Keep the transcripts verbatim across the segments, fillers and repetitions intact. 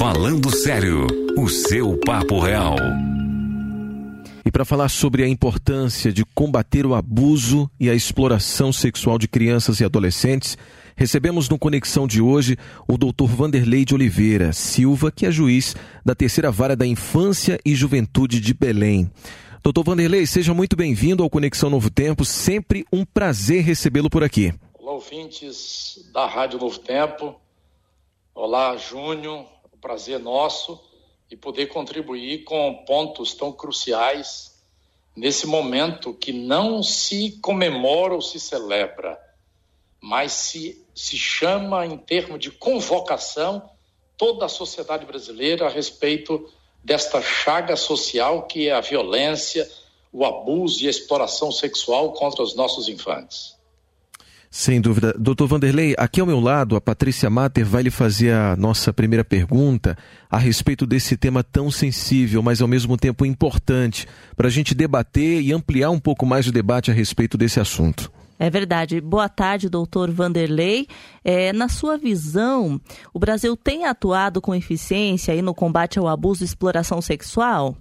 Falando Sério, o seu papo real. E para falar sobre a importância de combater o abuso e a exploração sexual de crianças e adolescentes, recebemos no Conexão de hoje o doutor Vanderlei de Oliveira Silva, que é juiz da Terceira Vara da Infância e Juventude de Belém. doutor Vanderlei, seja muito bem-vindo ao Conexão Novo Tempo, sempre um prazer recebê-lo por aqui. Olá, ouvintes da Rádio Novo Tempo. Olá, Júnior, o prazer é nosso e poder contribuir com pontos tão cruciais nesse momento que não se comemora ou se celebra, mas se, se chama em termos de convocação toda a sociedade brasileira a respeito desta chaga social que é a violência, o abuso e a exploração sexual contra os nossos infantes. Sem dúvida. doutor Vanderlei, aqui ao meu lado, a Patrícia Mater vai lhe fazer a nossa primeira pergunta a respeito desse tema tão sensível, mas ao mesmo tempo importante, para a gente debater e ampliar um pouco mais o debate a respeito desse assunto. É verdade. Boa tarde, doutor Vanderlei. É, na sua visão, o Brasil tem atuado com eficiência aí no combate ao abuso e exploração sexual?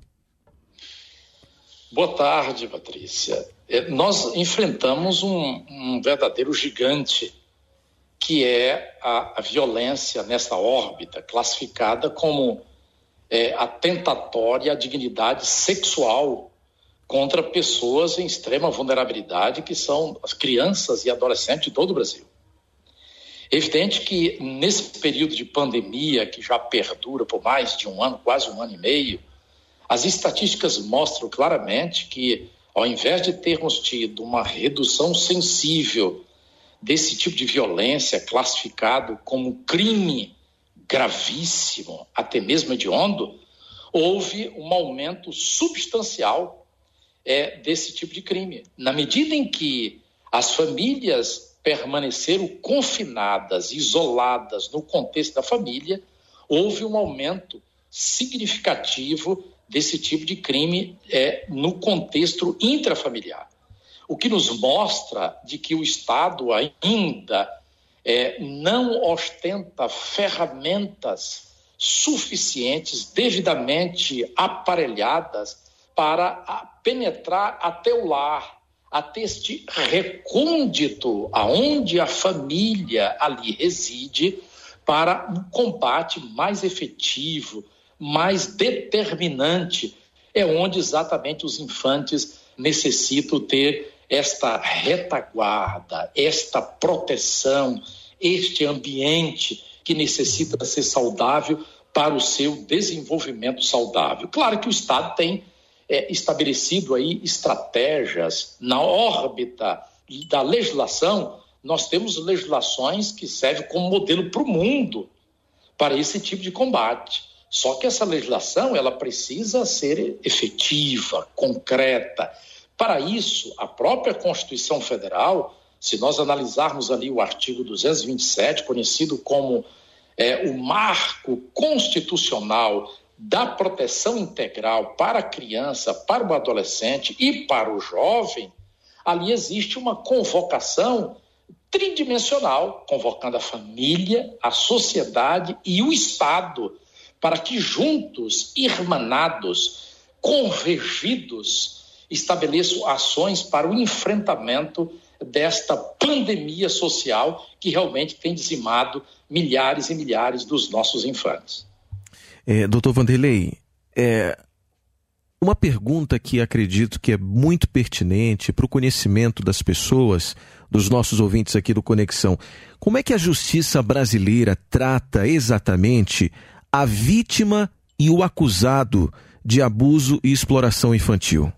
Boa tarde, Patrícia. É, nós enfrentamos um, um verdadeiro gigante, que é a, a violência nessa órbita, classificada como é, atentatória à dignidade sexual contra pessoas em extrema vulnerabilidade, que são as crianças e adolescentes de todo o Brasil. É evidente que nesse período de pandemia, que já perdura por mais de um ano, quase um ano e meio, as estatísticas mostram claramente que, ao invés de termos tido uma redução sensível desse tipo de violência classificado como crime gravíssimo, até mesmo hediondo, houve um aumento substancial é, desse tipo de crime. Na medida em que as famílias permaneceram confinadas, isoladas no contexto da família, houve um aumento significativo desse tipo de crime é, no contexto intrafamiliar. O que nos mostra de que o Estado ainda é, não ostenta ferramentas suficientes, devidamente aparelhadas para penetrar até o lar, até este recôndito aonde a família ali reside, para um combate mais efetivo, mais determinante, é onde exatamente os infantes necessitam ter esta retaguarda, esta proteção, este ambiente que necessita ser saudável para o seu desenvolvimento saudável. Claro que o Estado tem é, estabelecido aí estratégias na órbita da legislação. Nós temos legislações que servem como modelo para o mundo para esse tipo de combate. Só que essa legislação ela precisa ser efetiva, concreta. Para isso, a própria Constituição Federal, se nós analisarmos ali o artigo duzentos e vinte e sete, conhecido como é, o marco constitucional da proteção integral para a criança, para o adolescente e para o jovem, ali existe uma convocação tridimensional, convocando a família, a sociedade e o Estado, para que juntos, irmanados, convergidos, estabeleçam ações para o enfrentamento desta pandemia social que realmente tem dizimado milhares e milhares dos nossos infantes. É, doutor Vanderlei, é, uma pergunta que acredito que é muito pertinente para o conhecimento das pessoas, dos nossos ouvintes aqui do Conexão. Como é que a justiça brasileira trata exatamente a vítima e o acusado de abuso e exploração infantil?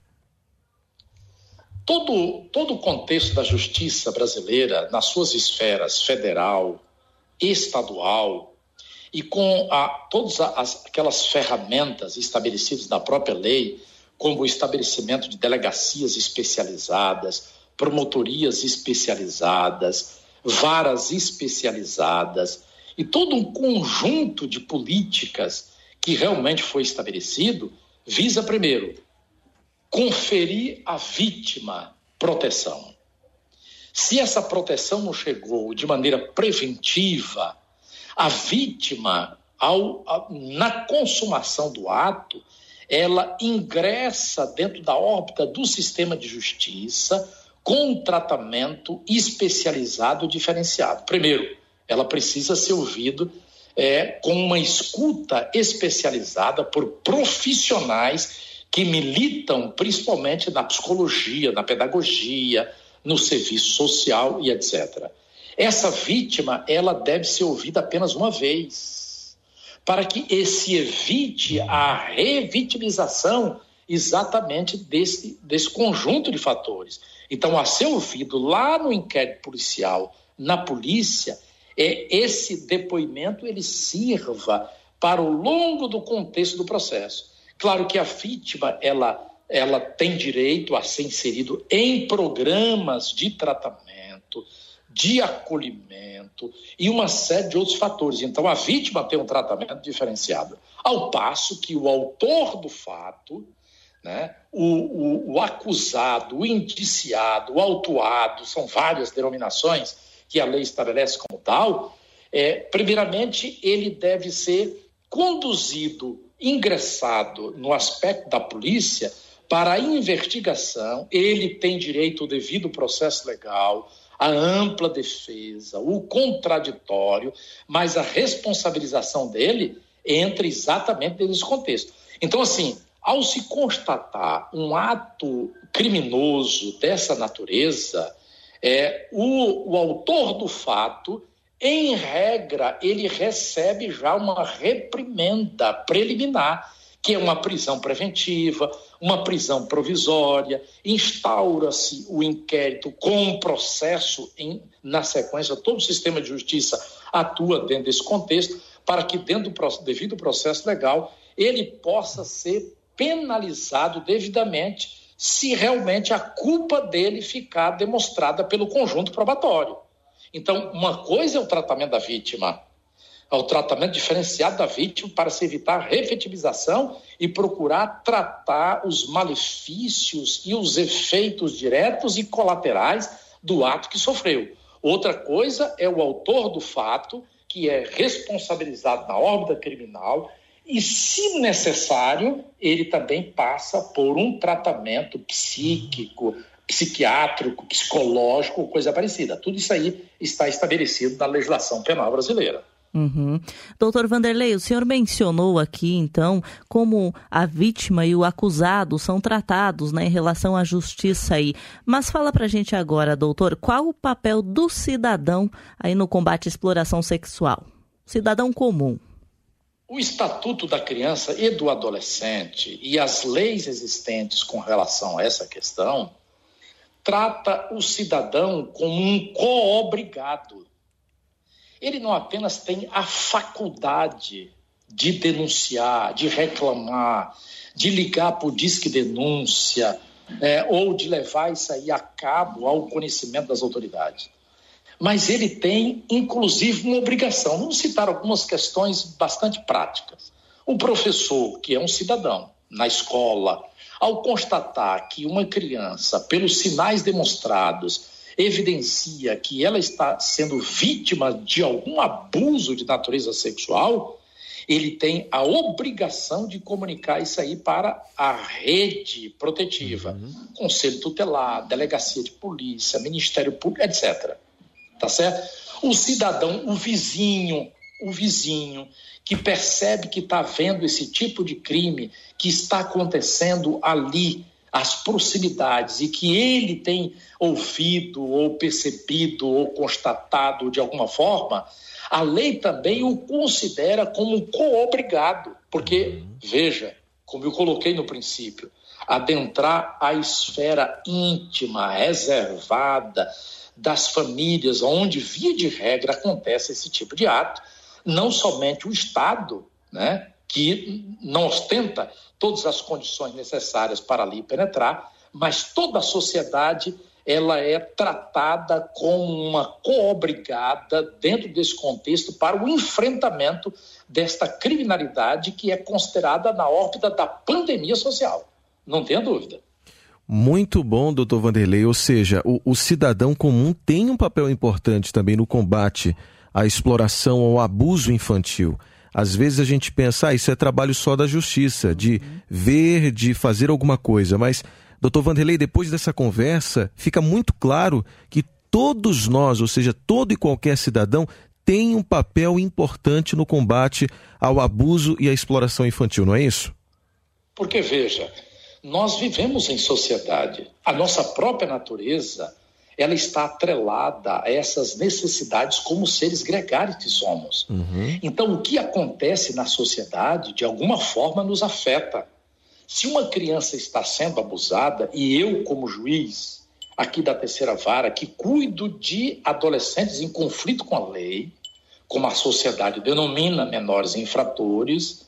Todo, todo o contexto da justiça brasileira, nas suas esferas federal, estadual, e com a, todas as, aquelas ferramentas estabelecidas na própria lei, como o estabelecimento de delegacias especializadas, promotorias especializadas, varas especializadas, e todo um conjunto de políticas que realmente foi estabelecido, visa, primeiro, conferir à vítima proteção. Se essa proteção não chegou de maneira preventiva, a vítima ao, a, na consumação do ato, ela ingressa dentro da órbita do sistema de justiça com um tratamento especializado diferenciado. Primeiro, ela precisa ser ouvida é, com uma escuta especializada por profissionais que militam principalmente na psicologia, na pedagogia, no serviço social e etcétera. Essa vítima, ela deve ser ouvida apenas uma vez, para que se evite a revitimização exatamente desse, desse conjunto de fatores. Então, a ser ouvido lá no inquérito policial, na polícia, é, esse depoimento ele sirva para o longo do contexto do processo. Claro que a vítima, ela, ela tem direito a ser inserido em programas de tratamento, de acolhimento e uma série de outros fatores. Então, a vítima tem um tratamento diferenciado. Ao passo que o autor do fato, né, o, o, o acusado, o indiciado, o autuado, são várias denominações que a lei estabelece como tal, é, primeiramente, ele deve ser conduzido, ingressado no aspecto da polícia para a investigação. Ele tem direito ao devido processo legal, a ampla defesa, o contraditório, mas a responsabilização dele entra exatamente nesse contexto. Então, assim, ao se constatar um ato criminoso dessa natureza, é, o, o autor do fato, em regra, ele recebe já uma reprimenda preliminar, que é uma prisão preventiva, uma prisão provisória, instaura-se o inquérito com um processo em, na sequência, todo o sistema de justiça atua dentro desse contexto, para que dentro do devido processo legal, ele possa ser penalizado devidamente, se realmente a culpa dele ficar demonstrada pelo conjunto probatório. Então, uma coisa é o tratamento da vítima, é o tratamento diferenciado da vítima para se evitar a revitimização e procurar tratar os malefícios e os efeitos diretos e colaterais do ato que sofreu. Outra coisa é o autor do fato, que é responsabilizado na órbita criminal e, se necessário, ele também passa por um tratamento psíquico, psiquiátrico, psicológico, coisa parecida. Tudo isso aí está estabelecido na legislação penal brasileira. Uhum. Doutor Vanderlei, o senhor mencionou aqui, então, como a vítima e o acusado são tratados, né, em relação à justiça aí. Mas fala pra gente agora, doutor, qual o papel do cidadão aí no combate à exploração sexual? Cidadão comum. O Estatuto da Criança e do Adolescente e as leis existentes com relação a essa questão trata o cidadão como um co-obrigado. Ele não apenas tem a faculdade de denunciar, de reclamar, de ligar para o Disque Denúncia, é, ou de levar isso aí a cabo ao conhecimento das autoridades. Mas ele tem, inclusive, uma obrigação. Vamos citar algumas questões bastante práticas. O professor, que é um cidadão, na escola, ao constatar que uma criança, pelos sinais demonstrados, evidencia que ela está sendo vítima de algum abuso de natureza sexual, ele tem a obrigação de comunicar isso aí para a rede protetiva, uhum. Conselho tutelar, delegacia de polícia, Ministério Público, etcétera. Tá certo? O cidadão, o vizinho, o vizinho que percebe que está vendo esse tipo de crime que está acontecendo ali, as proximidades, e que ele tem ouvido ou percebido ou constatado de alguma forma, a lei também o considera como um co-obrigado, porque, veja, como eu coloquei no princípio, adentrar a esfera íntima, reservada das famílias, onde, via de regra, acontece esse tipo de ato, não somente o Estado, né, que não ostenta todas as condições necessárias para ali penetrar, mas toda a sociedade ela é tratada como uma co-obrigada dentro desse contexto para o enfrentamento desta criminalidade que é considerada na órbita da pandemia social. Não tenha dúvida. Muito bom, doutor Vanderlei. Ou seja, o, o cidadão comum tem um papel importante também no combate à exploração, ao abuso infantil. Às vezes a gente pensa, ah, isso é trabalho só da justiça, de ver, de fazer alguma coisa. Mas, doutor Vanderlei, depois dessa conversa, fica muito claro que todos nós, ou seja, todo e qualquer cidadão, tem um papel importante no combate ao abuso e à exploração infantil, não é isso? Porque, veja, nós vivemos em sociedade. A nossa própria natureza, ela está atrelada a essas necessidades como seres gregários que somos. Uhum. Então, o que acontece na sociedade, de alguma forma, nos afeta. Se uma criança está sendo abusada, e eu, como juiz, aqui da terceira vara, que cuido de adolescentes em conflito com a lei, como a sociedade denomina menores infratores,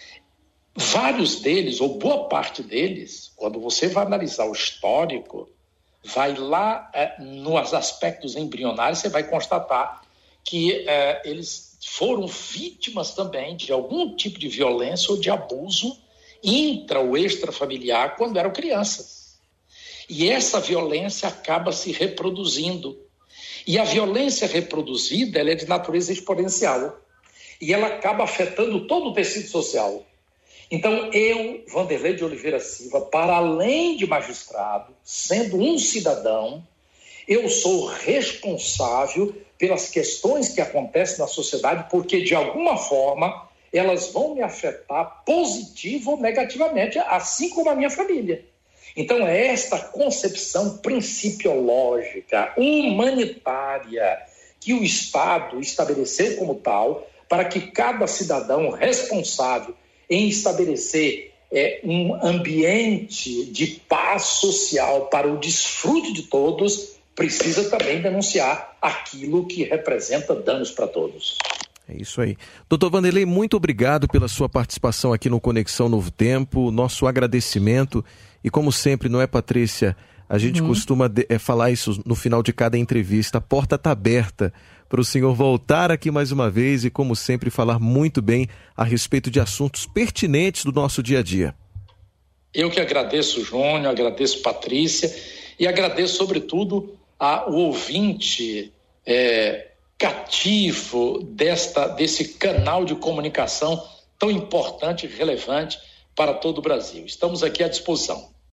vários deles, ou boa parte deles, quando você vai analisar o histórico, vai lá é, nos aspectos embrionários, você vai constatar que é, eles foram vítimas também de algum tipo de violência ou de abuso intra ou extrafamiliar quando eram crianças. E essa violência acaba se reproduzindo. E a violência reproduzida, ela é de natureza exponencial. E ela acaba afetando todo o tecido social. Então, eu, Vanderlei de Oliveira Silva, para além de magistrado, sendo um cidadão, eu sou responsável pelas questões que acontecem na sociedade, porque, de alguma forma, elas vão me afetar positivo ou negativamente, assim como a minha família. Então, é esta concepção principiológica, humanitária, que o Estado estabeleceu como tal, para que cada cidadão responsável em estabelecer é, um ambiente de paz social para o desfrute de todos, precisa também denunciar aquilo que representa danos para todos. É isso aí. doutor Vanderlei, muito obrigado pela sua participação aqui no Conexão Novo Tempo, nosso agradecimento. E como sempre, não é, Patrícia? A gente uhum. costuma de, é, falar isso no final de cada entrevista. A porta está aberta para o senhor voltar aqui mais uma vez e, como sempre, falar muito bem a respeito de assuntos pertinentes do nosso dia a dia. Eu que agradeço, Júnior, agradeço, Patrícia, e agradeço, sobretudo, ao ouvinte é, cativo desta, desse canal de comunicação tão importante e relevante para todo o Brasil. Estamos aqui à disposição.